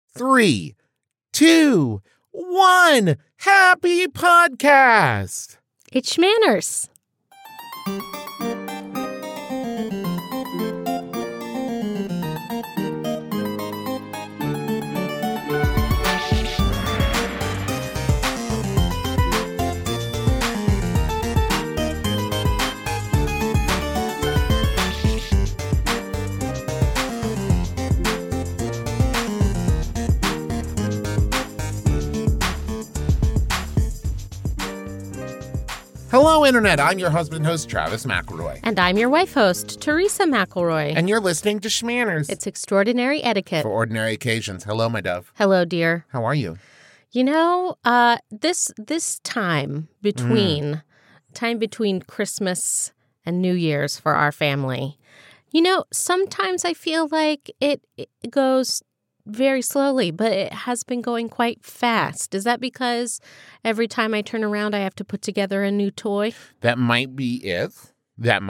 3, 2, 1. Happy podcast. It's Schmanners. Hello, Internet. I'm your husband host, Travis McElroy. And I'm your wife host, Teresa McElroy. And you're listening to Schmanners. It's extraordinary etiquette. For ordinary occasions. Hello, my dove. Hello, dear. How are you? You know, this time between Christmas and New Year's for our family, you know, sometimes I feel like it goes very slowly, but it has been going quite fast. Is that because every time I turn around, I have to put together a new toy? That might be it. It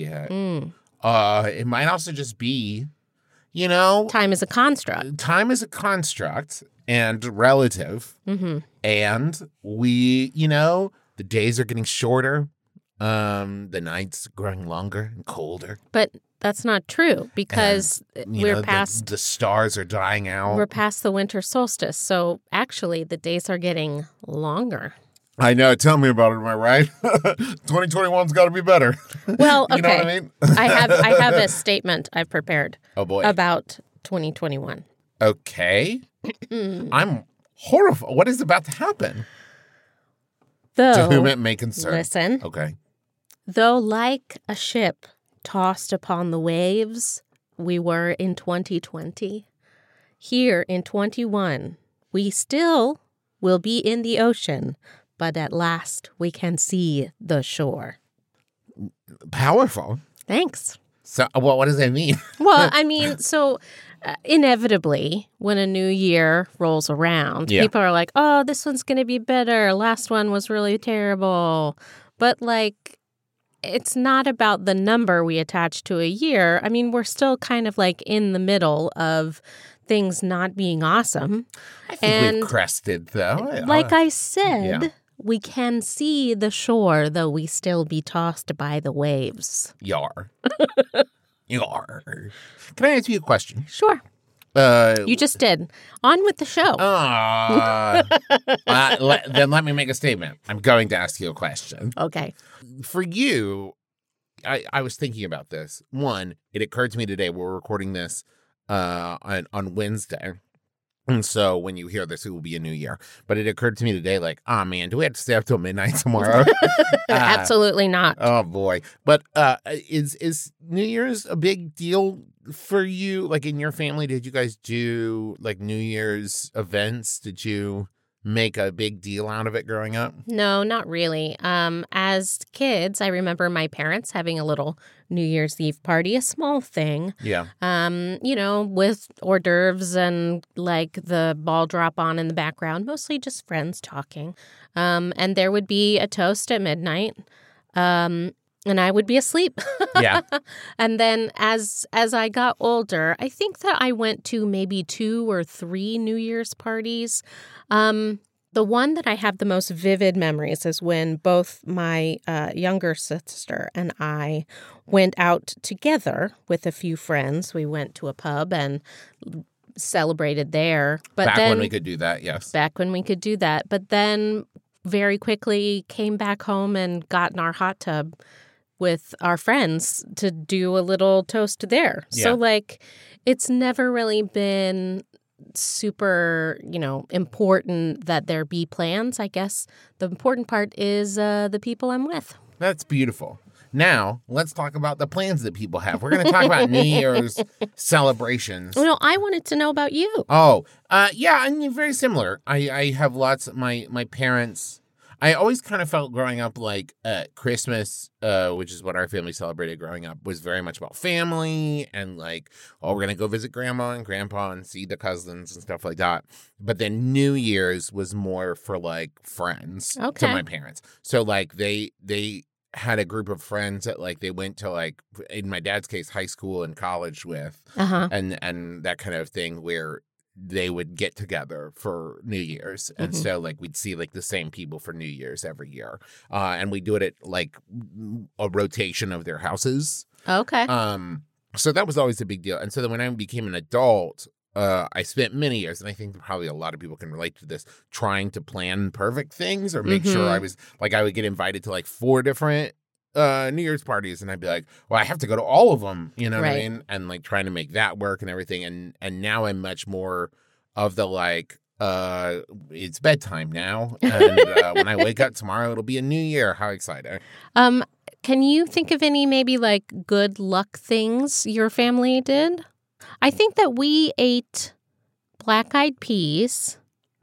might also just be, you know, Time is a construct. Time is a construct and relative. Mm-hmm. And we, you know, the days are getting shorter. The nights growing longer and colder. But that's not true because we're past the stars are dying out. We're past the winter solstice. So actually the days are getting longer. I know. Tell me about it. Am I right? 2021's got to be better. Well, okay. You know what I mean? I have a statement I've prepared. Oh boy. About 2021. Okay. I'm horrified. What is about to happen? Though, to whom it may concern. Listen. Okay. Though like a ship tossed upon the waves we were in 2020, here in 21, we still will be in the ocean, but at last we can see the shore. Powerful. Thanks. So, well, what does that mean? Well, I mean, so inevitably, when a new year rolls around, people are like, oh, this one's going to be better. Last one was really terrible. But like, it's not about the number we attach to a year. I mean, we're still kind of like in the middle of things not being awesome. I think we've crested, though. Like I said, we can see the shore, though we still be tossed by the waves. Yar. Yar. Can I ask you a question? Sure. You just did. On with the show. Then let me make a statement. I'm going to ask you a question. Okay. For you, I was thinking about this. One, it occurred to me today, we're recording this on Wednesday. And so when you hear this, it will be a new year. But it occurred to me today, like, oh, man, do we have to stay up till midnight tomorrow? Absolutely not. Oh, boy. But is New Year's a big deal for you? Like, in your family, did you guys do, like, New Year's events? Did you make a big deal out of it growing up? No, not really. As kids, I remember my parents having a little New Year's Eve party, a small thing. Yeah. You know, with hors d'oeuvres and like the ball drop on in the background, mostly just friends talking. And there would be a toast at midnight. And I would be asleep. Yeah. And then as I got older, I think that I went to maybe 2 or 3 New Year's parties. The one that I have the most vivid memories is when both my younger sister and I went out together with a few friends. We went to a pub and celebrated there. But back then, when we could do that, yes. Back when we could do that. But then very quickly came back home and got in our hot tub with our friends to do a little toast there. Yeah. So, like, it's never really been super, you know, important that there be plans. I guess the important part is the people I'm with. That's beautiful. Now, let's talk about the plans that people have. We're going to talk about New Year's celebrations. Well, I wanted to know about you. Oh, yeah, I mean, very similar. I have lots of my parents. I always kind of felt growing up like Christmas, which is what our family celebrated growing up, was very much about family and like, oh, we're going to go visit grandma and grandpa and see the cousins and stuff like that. But then New Year's was more for like friends to my parents. So like they had a group of friends that like they went to like, in my dad's case, high school and college with and that kind of thing where they would get together for New Year's. And Mhm. so like we'd see like the same people for New Year's every year. And we do it at like a rotation of their houses. Okay. So that was always a big deal. And so then when I became an adult, I spent many years, and I think probably a lot of people can relate to this, trying to plan perfect things or make sure I was like, I would get invited to like 4 different New Year's parties, and I'd be like, well, I have to go to all of them, you know what I mean? And like trying to make that work and everything. And now I'm much more of the like, it's bedtime now. And when I wake up tomorrow, it'll be a new year. How exciting. Can you think of any maybe like good luck things your family did? I think that we ate black-eyed peas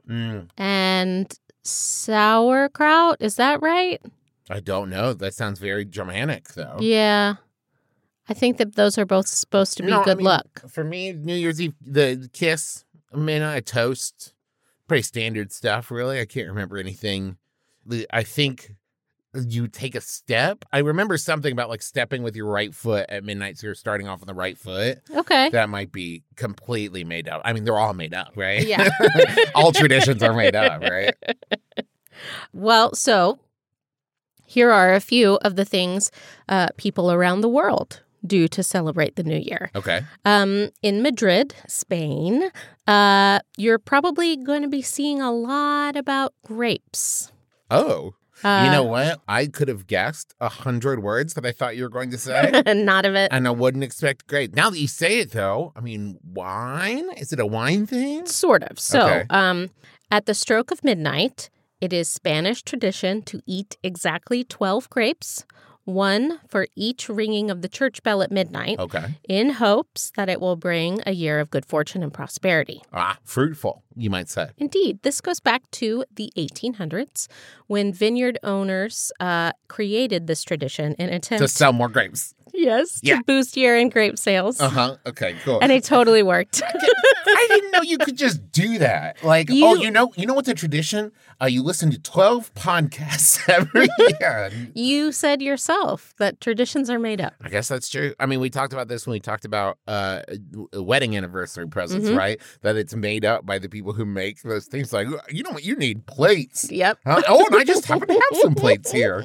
and sauerkraut. Is that right? I don't know. That sounds very Germanic, though. Yeah. I think that those are both supposed to be good luck. For me, New Year's Eve, the kiss, a toast, pretty standard stuff, really. I can't remember anything. I think you take a step. I remember something about like stepping with your right foot at midnight, so you're starting off on the right foot. Okay. That might be completely made up. I mean, they're all made up, right? Yeah. All traditions are made up, right? Well, so here are a few of the things people around the world do to celebrate the new year. Okay. In Madrid, Spain, you're probably going to be seeing a lot about grapes. Oh. You know what? I could have guessed 100 words that I thought you were going to say. Not of it. And I wouldn't expect grape. Now that you say it, though, I mean, wine? Is it a wine thing? Sort of. So, Okay. At the stroke of midnight, it is Spanish tradition to eat exactly 12 grapes, one for each ringing of the church bell at midnight, Okay. in hopes that it will bring a year of good fortune and prosperity. Fruitful, you might say. Indeed, this goes back to the 1800s when vineyard owners created this tradition in attempt To sell more grapes. Yes, Yeah. to boost year-end grape sales. Uh-huh. Okay, cool. And it totally worked. I didn't know you could just do that. Like, you know what's a tradition? You listen to 12 podcasts every year. You said yourself that traditions are made up. I guess that's true. I mean, we talked about this when we talked about wedding anniversary presents, right? That it's made up by the people who make those things. Like, you know what? You need plates. Yep. Oh, and I just happen to have some plates here.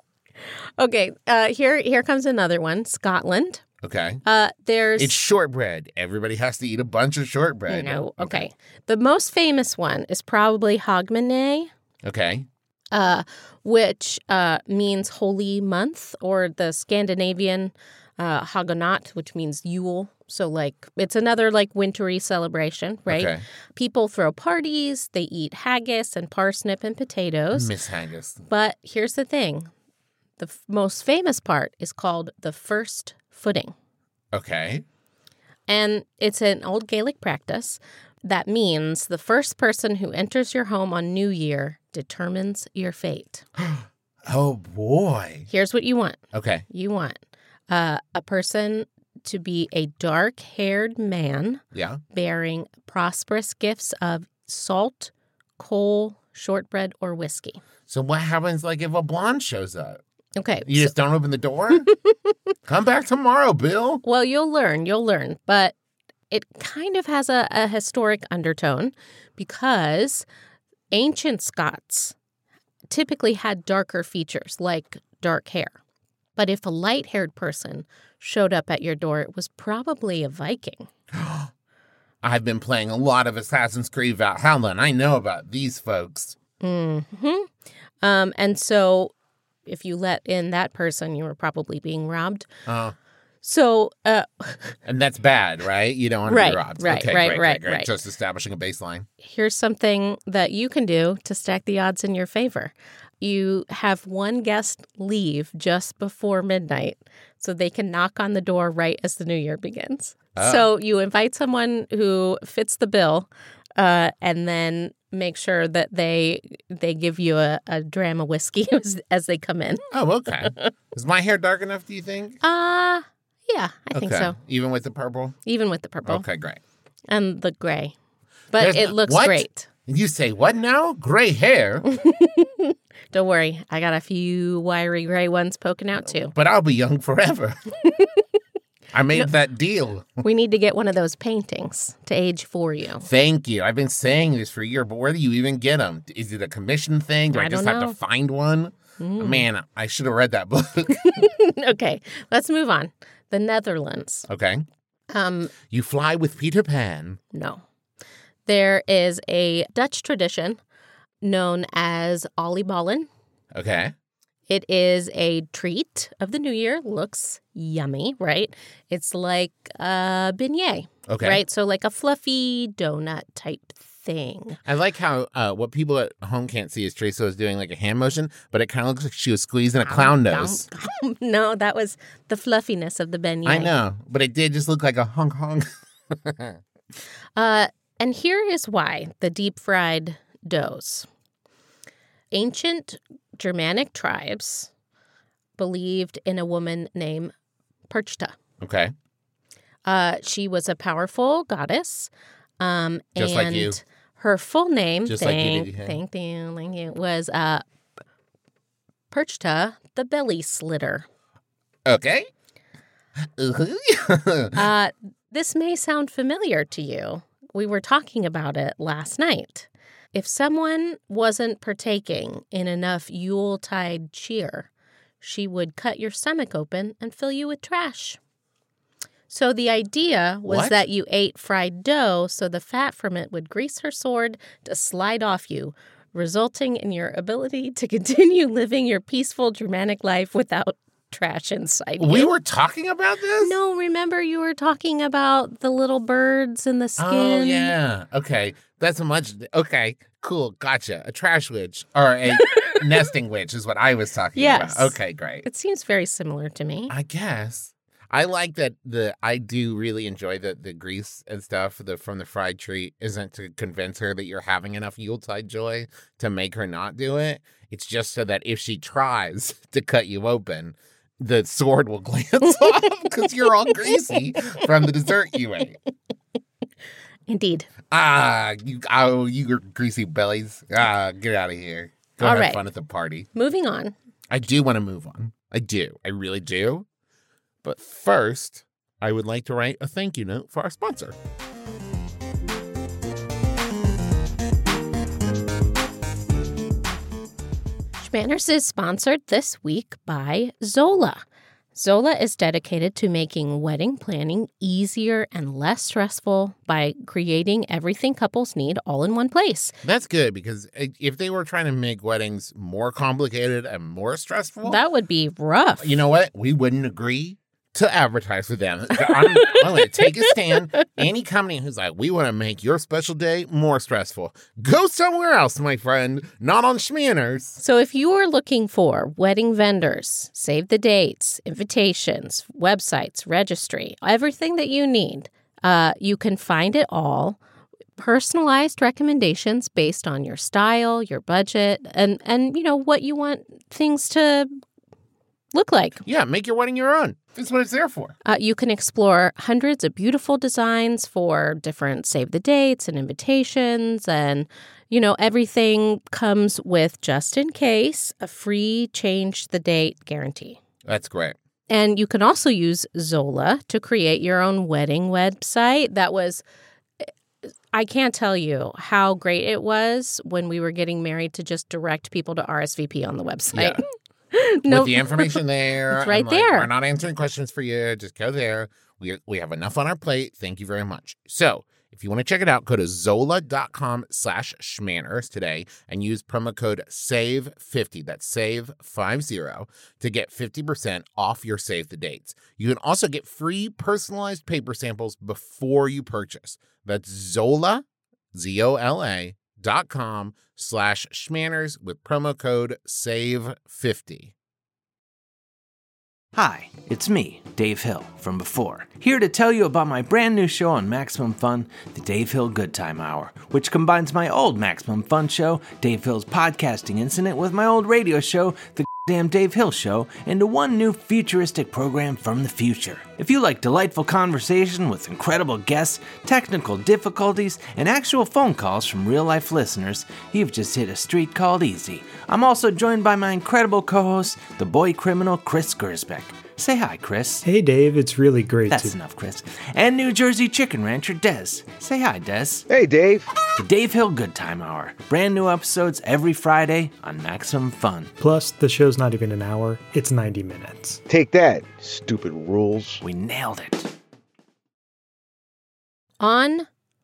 Okay, here comes another one. Scotland. Okay. There's It's shortbread. Everybody has to eat a bunch of shortbread. Okay. The most famous one is probably Hogmanay, Okay. which means holy month, or the Scandinavian Haganat, which means Yule. So, like, it's another, like, wintry celebration, right? Okay. People throw parties. They eat haggis and parsnip and potatoes. Miss Haggis. But here's the thing. The most famous part is called the first footing. Okay. And it's an old Gaelic practice that means the first person who enters your home on New Year determines your fate. Oh, boy. Here's what you want. Okay. You want a person to be a dark-haired man Yeah. bearing prosperous gifts of salt, coal, shortbread, or whiskey. So what happens, like, if a blonde shows up? Okay. You just don't open the door? Come back tomorrow, Bill. Well, you'll learn. But it kind of has a historic undertone because ancient Scots typically had darker features, like dark hair. But if a light-haired person showed up at your door, it was probably a Viking. I've been playing a lot of Assassin's Creed Valhalla, and I know about these folks. Mm-hmm. And so if you let in that person, you were probably being robbed. So, and that's bad, right? You don't want to be robbed. Right, Okay, right. great. Just establishing a baseline. Here's something that you can do to stack the odds in your favor. You have one guest leave just before midnight so they can knock on the door right as the new year begins. Oh. So you invite someone who fits the bill and then make sure that they give you a dram of whiskey as they come in. Oh, okay. Is my hair dark enough, do you think? Yeah, I think so. Even with the purple? Even with the purple. Okay, great. And the gray. But it looks what? great. You say, what now? Gray hair? Don't worry. I got a few wiry gray ones poking out too. But I'll be young forever. I made that deal. We need to get one of those paintings to age for you. Thank you. I've been saying this for a year, but where do you even get them? Is it a commission thing? Do I just have to find one? Man, I should have read that book. Okay, let's move on. The Netherlands. Okay. You fly with Peter Pan. No. There is a Dutch tradition known as oliebollen. Okay. It is a treat of the new year. Looks yummy, right? It's like a beignet, Okay. right? So like a fluffy donut type thing. I like how what people at home can't see is Teresa was doing like a hand motion, but it kind of looks like she was squeezing a clown nose. No, that was the fluffiness of the beignet. I know, but it did just look like a honk honk. And here is why the deep fried doughs. Ancient Germanic tribes believed in a woman named Perchta. Okay. She was a powerful goddess. Just like you. Her full name, Just like you did, thank you, was Perchta the Belly Slitter. Okay. This may sound familiar to you. We were talking about it last night. If someone wasn't partaking in enough Yuletide cheer, she would cut your stomach open and fill you with trash. So the idea was that you ate fried dough so the fat from it would grease her sword to slide off you, resulting in your ability to continue living your peaceful Germanic life without trash inside you. We were talking about this? No, remember you were talking about the little birds and the skin? Oh, yeah. Okay. That's okay, cool. Gotcha. A trash witch or a nesting witch is what I was talking about. Okay, great. It seems very similar to me. I guess. I like that I do really enjoy the grease and stuff from the fried treat isn't to convince her that you're having enough Yuletide joy to make her not do it. It's just so that if she tries to cut you open, the sword will glance off because you're all greasy from the dessert you ate. Indeed. You greasy bellies. Get out of here. Go have fun at the party. Moving on. I do want to move on. I do. I really do. But first, I would like to write a thank you note for our sponsor. Schmanners is sponsored this week by Zola. Zola is dedicated to making wedding planning easier and less stressful by creating everything couples need all in one place. That's good, because if they were trying to make weddings more complicated and more stressful, that would be rough. You know what? We wouldn't agree to advertise with them. I'm going to take a stand. Any company who's like, we want to make your special day more stressful, go somewhere else, my friend. Not on Schmanners. So if you are looking for wedding vendors, save the dates, invitations, websites, registry, everything that you need, you can find it all. Personalized recommendations based on your style, your budget, and you know what you want things to look like. Yeah, make your wedding your own. That's what it's there for. You can explore hundreds of beautiful designs for different save the dates and invitations. And, you know, everything comes with, just in case, a free change the date guarantee. That's great. And you can also use Zola to create your own wedding website. I can't tell you how great it was when we were getting married to just direct people to RSVP on the website. Yeah. With the information there. It's right there. We're not answering questions for you. Just go there. We have enough on our plate. Thank you very much. So if you want to check it out, go to zola.com/schmanners today and use promo code SAVE50. That's SAVE50 to get 50% off your save the dates. You can also get free personalized paper samples before you purchase. That's Zola, ZOLA.com/schmanners with promo code SAVE50. Hi, it's me, Dave Hill, from before, here to tell you about my brand new show on Maximum Fun, the Dave Hill Good Time Hour, which combines my old Maximum Fun show, Dave Hill's Podcasting Incident, with my old radio show, The Damn Dave Hill Show, into one new futuristic program from the future. If you like delightful conversation with incredible guests, technical difficulties, and actual phone calls from real-life listeners, you've just hit a street called easy. I'm also joined by my incredible co-host, the boy criminal Chris Gersbeck. Say hi, Chris. Hey, Dave. It's really great That's to... enough, Chris. And New Jersey chicken rancher Des. Say hi, Des. Hey, Dave. The Dave Hill Good Time Hour. Brand new episodes every Friday on Maximum Fun. Plus, the show's not even an hour. It's 90 minutes. Take that, stupid rules. We nailed it. On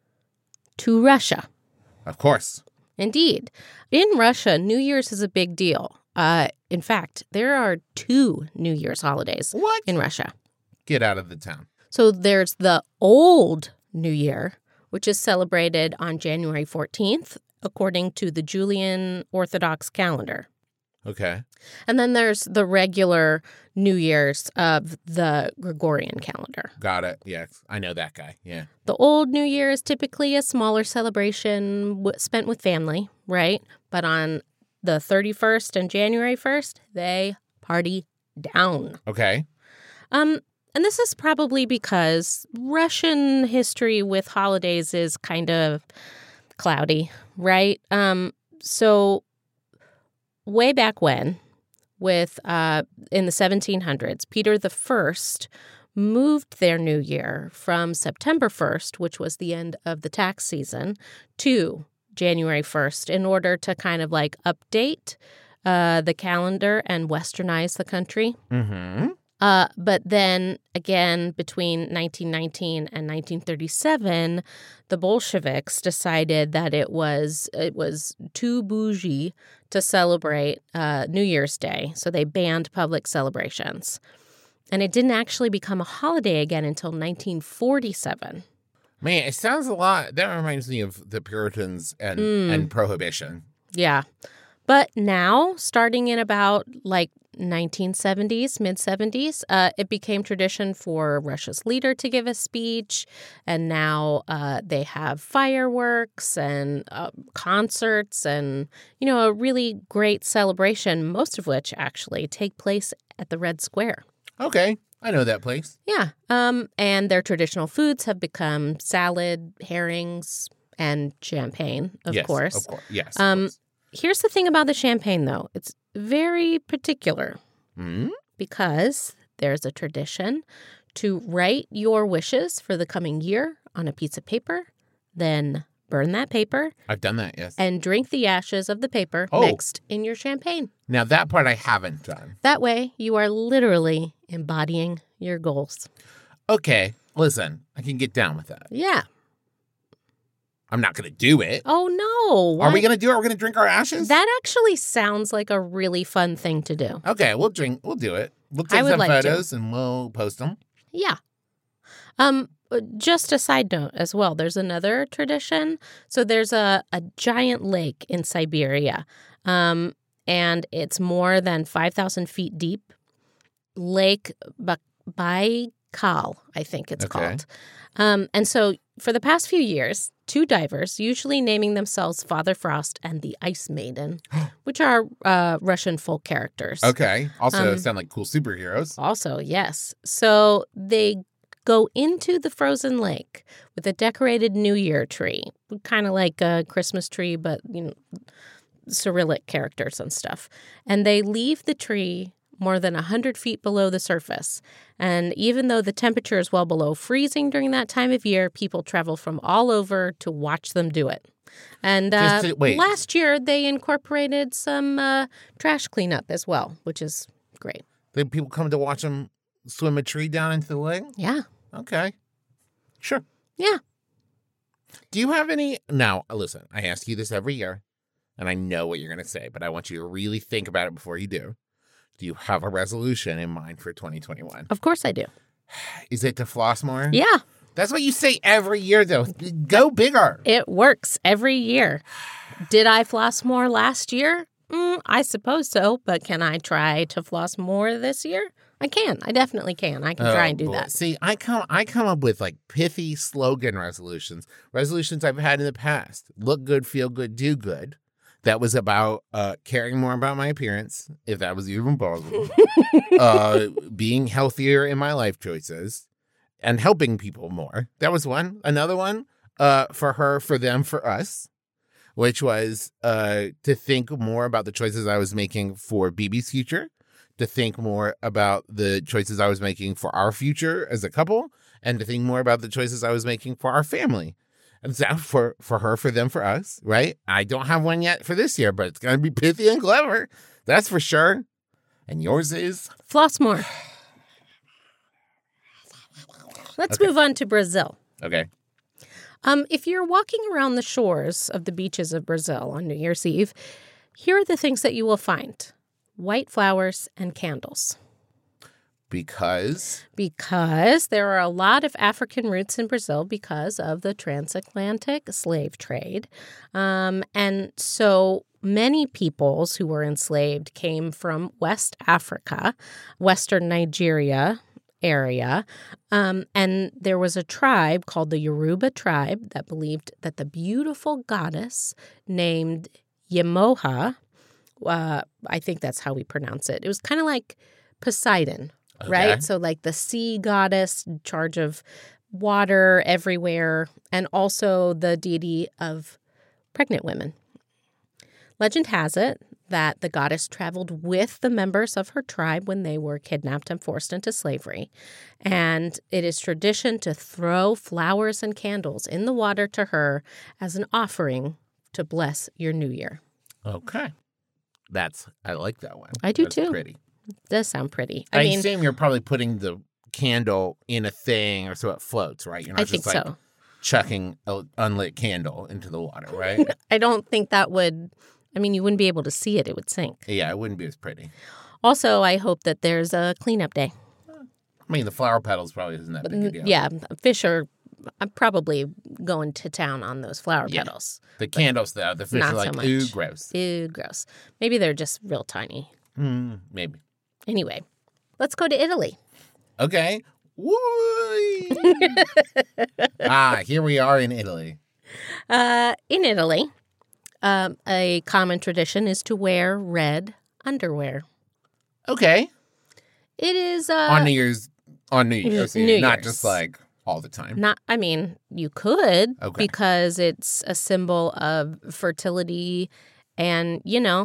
to Russia. Of course. Indeed. In Russia, New Year's is a big deal. In fact, there are 2 New Year's holidays What? in Russia. Get out of the town. So there's the Old New Year, which is celebrated on January 14th, according to the Julian Orthodox calendar. Okay. And then there's the regular New Year's of the Gregorian calendar. Got it. Yes. I know that guy. Yeah. The Old New Year is typically a smaller celebration spent with family, right? But on the 31st and January 1st, they party down. Okay. And this is probably because Russian history with holidays is kind of cloudy, right? So way back when, in the 1700s, Peter I moved their New Year from September 1st, which was the end of the tax season, to January 1st in order to kind of like update the calendar and westernize the country. Mm-hmm. But then again, between 1919 and 1937, the Bolsheviks decided that it was too bougie to celebrate New Year's Day, so they banned public celebrations. And it didn't actually become a holiday again until 1947. Man, it sounds a lot. That reminds me of the Puritans and Prohibition. Yeah. But now, starting in about like 1970s, mid-70s, it became tradition for Russia's leader to give a speech. And now they have fireworks and concerts and, a really great celebration, most of which actually take place at the Red Square. Okay. I know that place. Yeah. And their traditional foods have become salad, herrings, and champagne, of course. Of course. Yes. Of course. Here's the thing about the champagne, though. It's very particular because there's a tradition to write your wishes for the coming year on a piece of paper, then burn that paper. I've done that, yes. And drink the ashes of the paper mixed in your champagne. Now, that part I haven't done. That way, you are literally embodying your goals. Okay. Listen, I can get down with that. Yeah. I'm not going to do it. Oh, no. Are we going to do it? Are we going to drink our ashes? That actually sounds like a really fun thing to do. Okay, we'll drink. We'll do it. We'll take some photos and we'll post them. Yeah. Just a side note as well, there's another tradition. So there's a giant lake in Siberia, and it's more than 5,000 feet deep. Lake Baikal, I think it's called. And so for the past few years, 2 divers, usually naming themselves Father Frost and the Ice Maiden, which are Russian folk characters. Okay. Also sound like cool superheroes. Also, yes. So they go into the frozen lake with a decorated New Year tree, kind of like a Christmas tree, but, Cyrillic characters and stuff. And they leave the tree more than 100 feet below the surface. And even though the temperature is well below freezing during that time of year, people travel from all over to watch them do it. And last year, they incorporated some trash cleanup as well, which is great. Did people come to watch them swim a tree down into the lake? Yeah. Okay. Sure. Yeah. Do you have any... Now, listen, I ask you this every year, and I know what you're going to say, but I want you to really think about it before you do. Do you have a resolution in mind for 2021? Of course I do. Is it to floss more? Yeah. That's what you say every year, though. Go bigger. It works every year. Did I floss more last year? I suppose so, but can I try to floss more this year? I can. I definitely can. I can try and do that. See, I come up with like pithy slogan resolutions I've had in the past. Look good, feel good, do good. That was about caring more about my appearance, if that was even possible. Being healthier in my life choices and helping people more. That was one. Another one for her, for them, for us, which was to think more about the choices I was making for BB's future, to think more about the choices I was making for our future as a couple and to think more about the choices I was making for our family. And so for her, for them, for us, right? I don't have one yet for this year, but it's going to be pithy and clever. That's for sure. And yours is? Floss more. Let's move on to Brazil. Okay. If you're walking around the shores of the beaches of Brazil on New Year's Eve, here are the things that you will find. White flowers and candles. Because there are a lot of African roots in Brazil because of the transatlantic slave trade. And so many peoples who were enslaved came from West Africa, Western Nigeria area. And there was a tribe called the Yoruba tribe that believed that the beautiful goddess named Yemoha, I think that's how we pronounce it. It was kind of like Poseidon. Okay. Right? So like the sea goddess in charge of water everywhere, and also the deity of pregnant women. Legend has it that the goddess traveled with the members of her tribe when they were kidnapped and forced into slavery. And it is tradition to throw flowers and candles in the water to her as an offering to bless your new year. Okay. I like that one. I do That's too. Pretty. Does sound pretty. I assume you're probably putting the candle in a thing or so it floats, right? You're not I think just like so. chucking an unlit candle into the water, right? I don't think that would, you wouldn't be able to see it. It would sink. Yeah, it wouldn't be as pretty. Also, I hope that there's a cleanup day. I mean, the flower petals probably isn't that big a deal. Yeah, fish are probably going to town on those flower petals. The candles, though, the fish not are like, so much. ooh, gross. Ew, gross. Maybe they're just real tiny. Maybe. Anyway, let's go to Italy. Okay. Woo! Here we are in Italy. In Italy, a common tradition is to wear red underwear. Okay. It is on New Year's Eve, not Year's. just like all the time. You could, Okay. because it's a symbol of fertility and,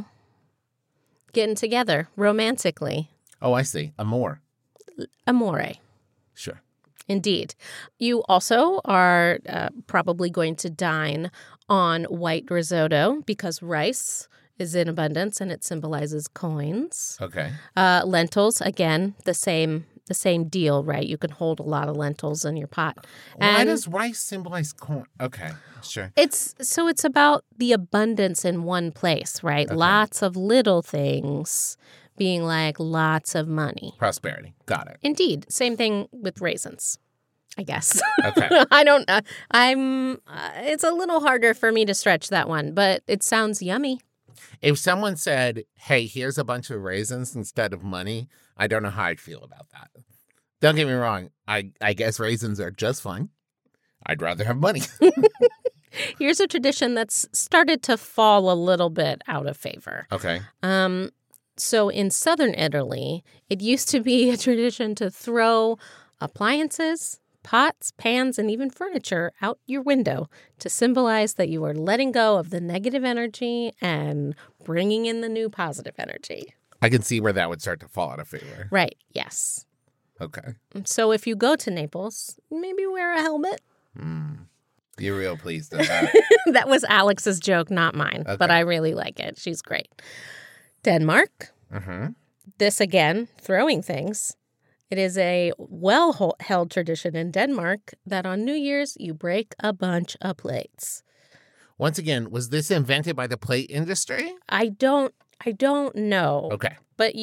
getting together romantically. Oh, I see. Amore. Amore. Sure. Indeed. You also are probably going to dine on white risotto because rice is in abundance and it symbolizes coins. Okay. Lentils, again, the same deal, right? You can hold a lot of lentils in your pot. Why does rice symbolize corn? Okay, sure. It's about the abundance in one place, right? Okay. Lots of little things being like lots of money. Prosperity. Got it. Indeed. Same thing with raisins, I guess. Okay. I don't know. It's a little harder for me to stretch that one, but it sounds yummy. If someone said, hey, here's a bunch of raisins instead of money, I don't know how I'd feel about that. Don't get me wrong. I guess raisins are just fine. I'd rather have money. Here's a tradition that's started to fall a little bit out of favor. Okay. So in southern Italy, it used to be a tradition to throw appliances, pots, pans, and even furniture out your window to symbolize that you are letting go of the negative energy and bringing in the new positive energy. I can see where that would start to fall out of favor. Right, yes. Okay. So if you go to Naples, maybe wear a helmet. You're real pleased with that. That was Alex's joke, not mine, but Okay. I really like it. She's great. Denmark. Mm-hmm. This again, throwing things. It is a well-held tradition in Denmark that on New Year's you break a bunch of plates. Once again, was this invented by the plate industry? I don't know. Okay. But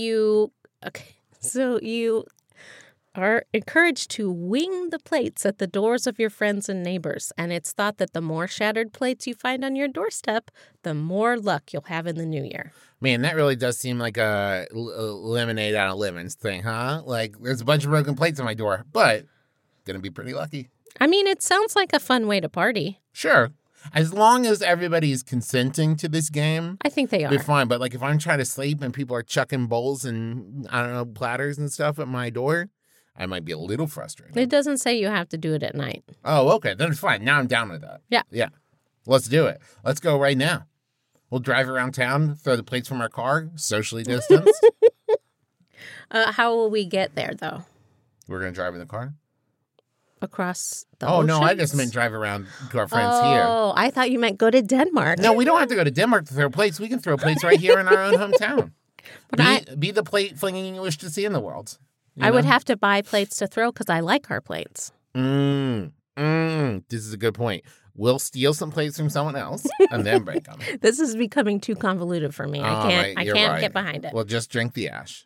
so you are encouraged to wing the plates at the doors of your friends and neighbors. And it's thought that the more shattered plates you find on your doorstep, the more luck you'll have in the new year. Man, that really does seem like a lemonade out of lemons thing, huh? Like, there's a bunch of broken plates on my door, but gonna be pretty lucky. It sounds like a fun way to party. Sure. As long as everybody's consenting to this game, I think they are. it'll be fine. But, like, if I'm trying to sleep and people are chucking bowls and, I don't know, platters and stuff at my door, I might be a little frustrated. It doesn't say you have to do it at night. Oh, okay. Then it's fine. Now I'm down with that. Yeah. Yeah. Let's do it. Let's go right now. We'll drive around town, throw the plates from our car, socially distanced. How will we get there, though? We're going to drive in the car? Across the Oh, no, I oceans? just meant drive around to our friends here. Oh, I thought you meant go to Denmark. No, we don't have to go to Denmark to throw plates. We can throw plates right here in our own hometown. But Be the plate flinging you wish to see in the world. I would have to buy plates to throw because I like our plates. This is a good point. We'll steal some plates from someone else and then break them. This is becoming too convoluted for me. I can't get behind it. Well, just drink the ash.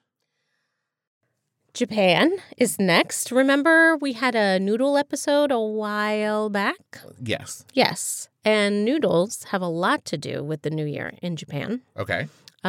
Japan is next. Remember we had a noodle episode a while back? Yes. Yes. And noodles have a lot to do with the New Year in Japan. Okay.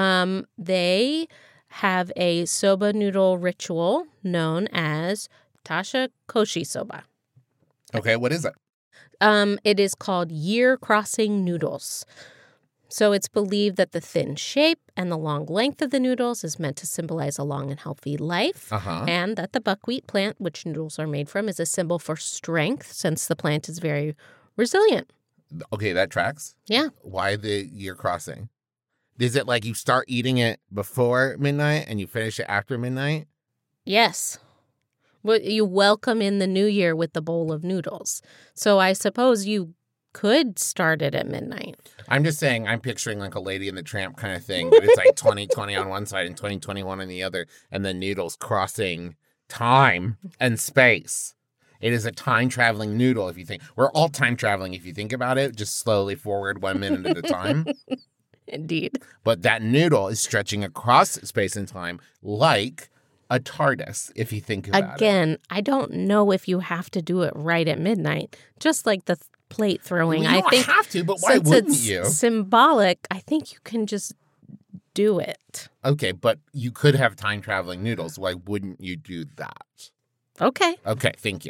They have a soba noodle ritual known as Tasha Koshi Soba. Okay, what is it? It is called year crossing noodles. So it's believed that the thin shape and the long length of the noodles is meant to symbolize a long and healthy life. And that the buckwheat plant, which noodles are made from, is a symbol for strength since the plant is very resilient. Okay, that tracks. Yeah. Why the year crossing? Is it like you start eating it before midnight and you finish it after midnight? Yes. Well, you welcome in the new year with the bowl of noodles. So I suppose you could start it at midnight. I'm just saying, I'm picturing like a Lady and the Tramp kind of thing, but it's like 2020 on one side and 2021 on the other, and the noodles crossing time and space. It is a time-traveling noodle, if you think. We're all time-traveling, if you think about it, just slowly forward 1 minute at a time. Indeed. But that noodle is stretching across space and time like a TARDIS, if you think about it. Again, I don't know if you have to do it right at midnight, just like the plate throwing. You I don't think have to, but why since wouldn't it's you? symbolic, I think you can just do it. Okay, but you could have time-traveling noodles. Why wouldn't you do that? Okay. Okay, thank you.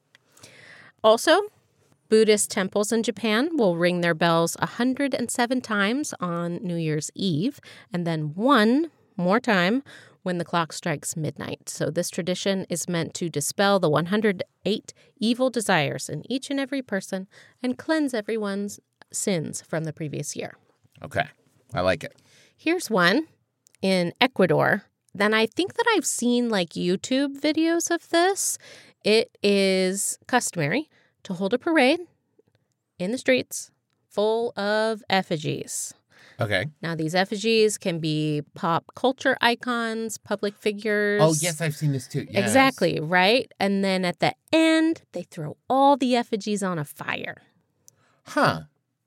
Also, Buddhist temples in Japan will ring their bells 107 times on New Year's Eve, and then one more time when the clock strikes midnight. So this tradition is meant to dispel the 108 evil desires in each and every person and cleanse everyone's sins from the previous year. Okay, I like it. Here's one in Ecuador. Then I think that I've seen like YouTube videos of this. It is customary to hold a parade in the streets full of effigies. Okay. Now, these effigies can be pop culture icons, public figures. Oh, yes, I've seen this too. Yes. Exactly, right? And then at the end, they throw all the effigies on a fire. Huh.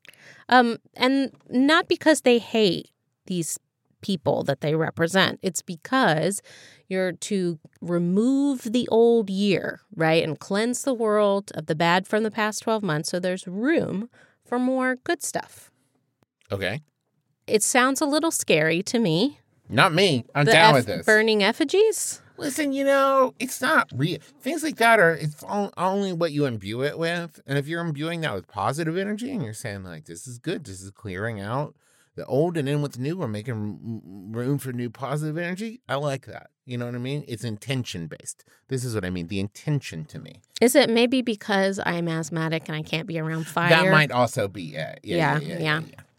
And not because they hate these people that they represent. It's because you're to remove the old year, right? And cleanse the world of the bad from the past 12 months so there's room for more good stuff. Okay. It sounds a little scary to me. Not me. I'm down with this. Burning effigies? Listen, it's not real. Things like that it's only what you imbue it with. And if you're imbuing that with positive energy and you're saying, like, this is good, this is clearing out the old and in with the new, we're making room for new positive energy, I like that. You know what I mean? It's intention-based. This is what I mean, the intention to me. Is it maybe because I'm asthmatic and I can't be around fire? That might also be it. Yeah.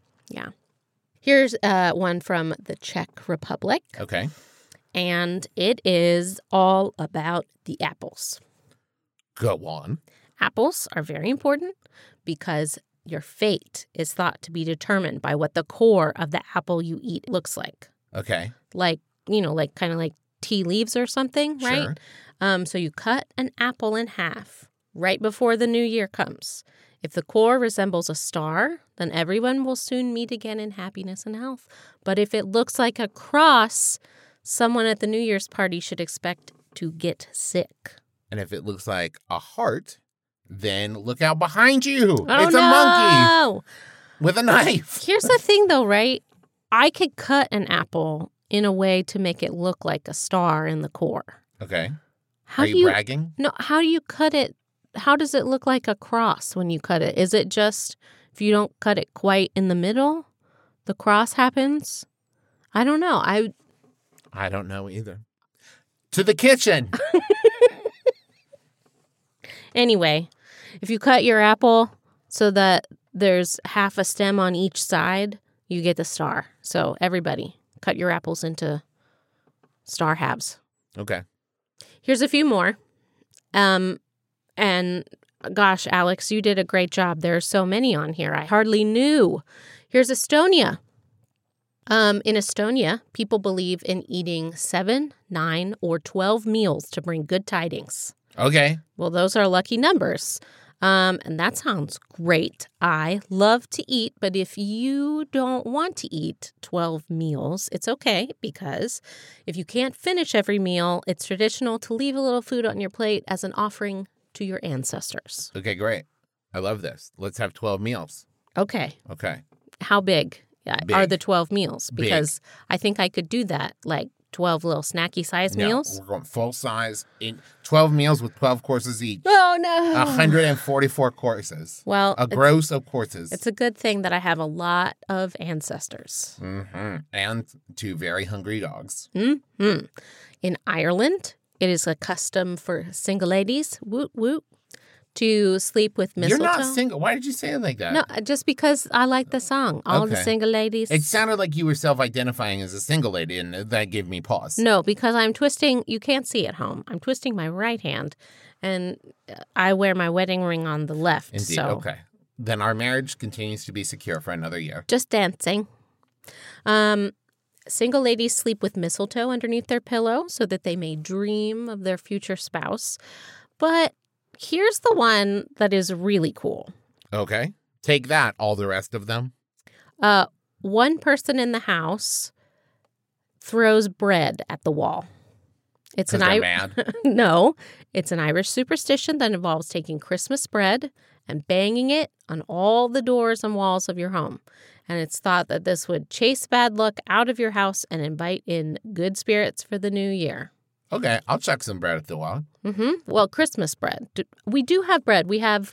Here's one from the Czech Republic. Okay. And it is all about the apples. Go on. Apples are very important because your fate is thought to be determined by what the core of the apple you eat looks like. Okay. Like kind of like tea leaves or something, right? Sure. So you cut an apple in half right before the new year comes. If the core resembles a star, then everyone will soon meet again in happiness and health. But if it looks like a cross, someone at the New Year's party should expect to get sick. And if it looks like a heart, then look out behind you. Oh, it's a monkey with a knife. Here's the thing, though, right? I could cut an apple in a way to make it look like a star in the core. Okay. How Are you bragging? No, how do you cut it? How does it look like a cross when you cut it? Is it just if you don't cut it quite in the middle, the cross happens? I don't know. I don't know either. To the kitchen. Anyway, if you cut your apple so that there's half a stem on each side, you get the star. So everybody, cut your apples into star halves. Okay. Here's a few more. And gosh, Alex, you did a great job. There are so many on here. I hardly knew. Here's Estonia. In Estonia, people believe in eating 7, 9, or 12 meals to bring good tidings. Okay. Well, those are lucky numbers. And that sounds great. I love to eat, but if you don't want to eat 12 meals, it's okay, because if you can't finish every meal, it's traditional to leave a little food on your plate as an offering to your ancestors. Okay, great. I love this. Let's have 12 meals. Okay. Okay. How big Big. are the 12 meals? Because I think I could do that, like 12 little snacky size meals. We're going full size. 12 meals with 12 courses each. Oh, no. 144 courses. Well, A gross of courses. it's a good thing that I have a lot of ancestors. Mm-hmm. And 2 very hungry dogs. Mm-hmm. In Ireland, it is a custom for single ladies, woot woot, to sleep with mistletoe. You're not single. Why did you say it like that? No, just because I like the song. All the Okay. single ladies. It sounded like you were self-identifying as a single lady, and that gave me pause. No, because I'm twisting. You can't see at home. I'm twisting my right hand, and I wear my wedding ring on the left. Indeed. So Okay. Then our marriage continues to be secure for another year. just dancing. Single ladies sleep with mistletoe underneath their pillow so that they may dream of their future spouse. But here's the one that is really cool. Okay. Take that, all the rest of them. One person in the house throws bread at the wall. It's Because they're mad. No, it's an Irish superstition that involves taking Christmas bread and banging it on all the doors and walls of your home. And it's thought that this would chase bad luck out of your house and invite in good spirits for the new year. Okay, I'll chuck some bread at the wall. Mm-hmm. Well, Christmas bread. We do have bread. We have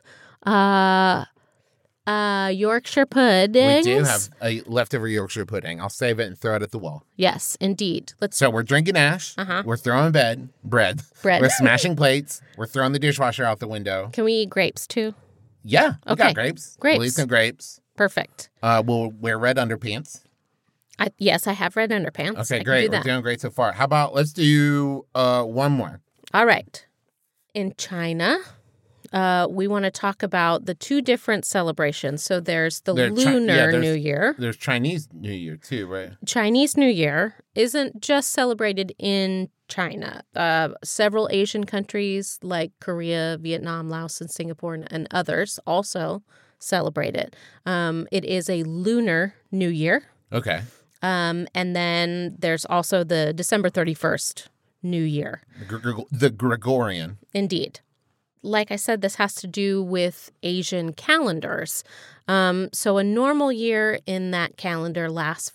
Yorkshire puddings. We do have a leftover Yorkshire pudding. I'll save it and throw it at the wall. Yes, indeed. So we're drinking ash. Uh-huh. We're throwing bread. Bread. We're smashing plates. We're throwing the dishwasher out the window. Can we eat grapes too? Yeah, we Okay. got grapes. Grapes. We'll eat some grapes. Perfect. We'll wear red underpants. Yes, I have red underpants. I Okay, can great. do We're that. doing great so far. How about let's do one more? All right. In China, we want to talk about the 2 different celebrations. So there's the Lunar New Year. There's Chinese New Year too, right? Chinese New Year isn't just celebrated in China. Several Asian countries like Korea, Vietnam, Laos, and Singapore, and others also celebrate it. It is a Lunar New Year. Okay. And then there's also the December 31st New Year. The Gregorian. Indeed. Like I said, this has to do with Asian calendars. So a normal year in that calendar lasts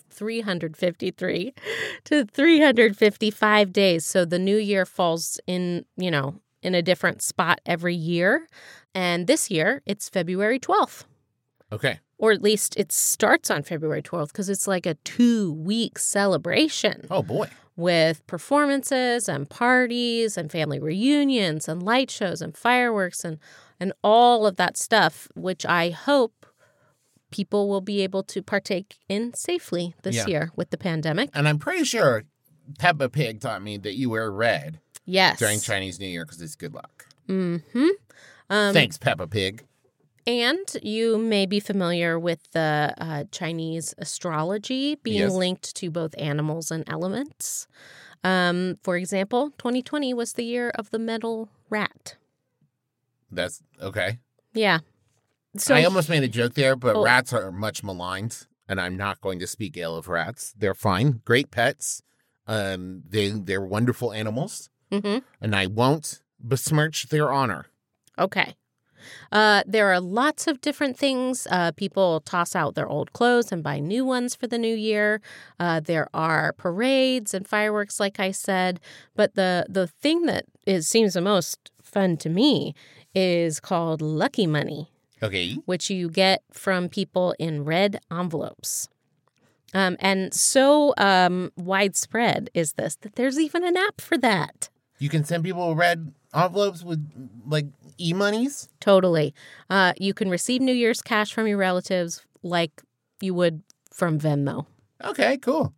353 to 355 days. So the new year falls in a different spot every year. And this year, it's February 12th. Okay. Or at least it starts on February 12th because it's like a 2-week celebration. Oh, boy. With performances and parties and family reunions and light shows and fireworks and all of that stuff, which I hope people will be able to partake in safely this year with the pandemic. And I'm pretty sure Peppa Pig taught me that you wear red Yes. during Chinese New Year because it's good luck. Mm-hmm. Thanks, Peppa Pig. And you may be familiar with the Chinese astrology being Yes. linked to both animals and elements. For example, 2020 was the year of the metal rat. That's okay. Yeah. So I almost made a joke there, but Oh. rats are much maligned, and I'm not going to speak ill of rats. They're fine, great pets. They're wonderful animals, Mhm. and I won't besmirch their honor. Okay. There are lots of different things. People toss out their old clothes and buy new ones for the new year. There are parades and fireworks, like I said. But the thing that seems the most fun to me is called Lucky Money, Okay. which you get from people in red envelopes. And so widespread is this that there's even an app for that. You can send people red envelopes with, like, e-monies? Totally. You can receive New Year's cash from your relatives like you would from Venmo. Okay, cool.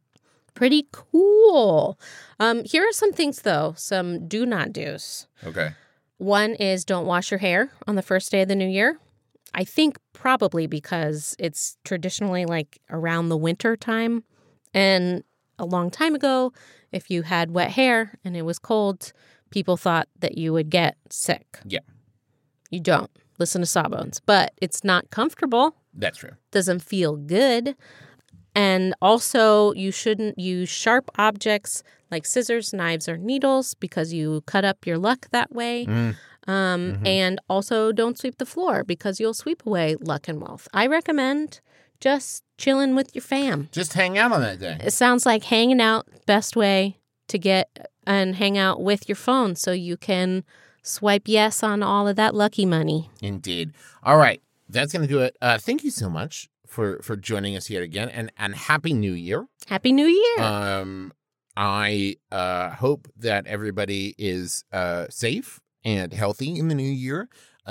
Pretty cool. Here are some things, though, some do not do's. Okay. One is don't wash your hair on the first day of the new year. I think probably because it's traditionally like around the winter time. And a long time ago, if you had wet hair and it was cold, people thought that you would get sick. Yeah. You don't. Listen to Sawbones. But it's not comfortable. That's true. Doesn't feel good. And also, you shouldn't use sharp objects like scissors, knives, or needles because you cut up your luck that way. And also, don't sweep the floor because you'll sweep away luck and wealth. I recommend just chilling with your fam. Just hang out on that day. It sounds like hanging out, best way to get and hang out with your phone so you can swipe yes on all of that lucky money. Indeed. All right. That's going to do it. Thank you so much for joining us here again, and Happy New Year. Happy New Year. I hope that everybody is safe and healthy in the new year,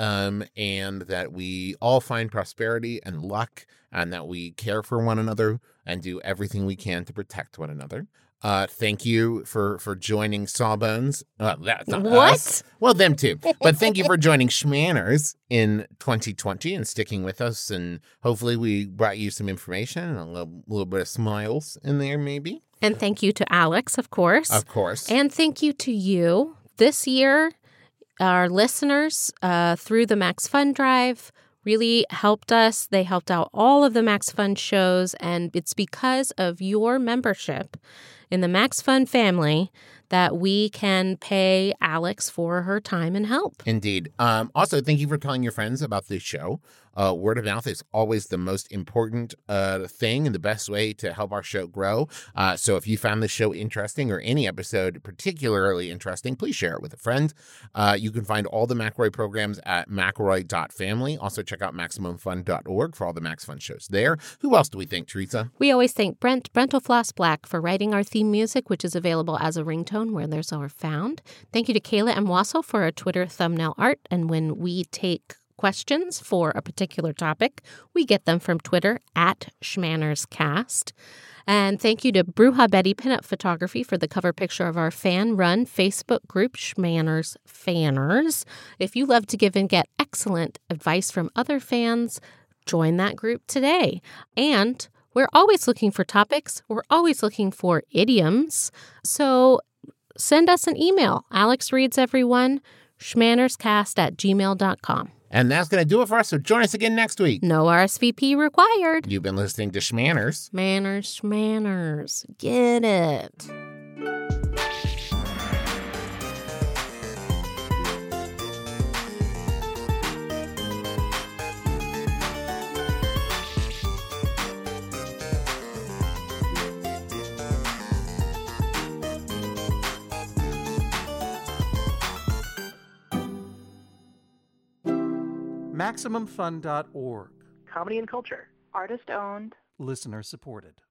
and that we all find prosperity and luck, and that we care for one another and do everything we can to protect one another. Thank you for joining Sawbones. That's not What? us. Well, them too. But thank you for joining Schmanners in 2020 and sticking with us. And hopefully we brought you some information and a little bit of smiles in there, maybe. And thank you to Alex, of course. Of course. And thank you to you. This year, our listeners through the Max Fun Drive really helped us. They helped out all of the Max Fun shows, and it's because of your membership in the Max Fun family that we can pay Alex for her time and help. Indeed. Also, thank you for telling your friends about this show. Word of mouth is always the most important thing and the best way to help our show grow. So if you found this show interesting or any episode particularly interesting, please share it with a friend. You can find all the McElroy programs at McElroy.family. Also check out MaximumFun.org for all the Max Fun shows there. Who else do we thank, Teresa? We always thank Brentalfloss Black for writing our theme music, which is available as a ringtone where there's our found. Thank you to Kayla M. Wassel for our Twitter thumbnail art. And when we take questions for a particular topic, we get them from Twitter at SchmannersCast. And thank you to Bruja Betty Pinup Photography for the cover picture of our fan-run Facebook group, Schmanners Fanners. If you love to give and get excellent advice from other fans, join that group today. And we're always looking for topics. We're always looking for idioms. So send us an email. Alex reads everyone, schmannerscast@gmail.com. And that's going to do it for us. So join us again next week. No RSVP required. You've been listening to Schmanners. Schmanners. Get it. MaximumFun.org. Comedy and culture. Artist owned. Listener supported.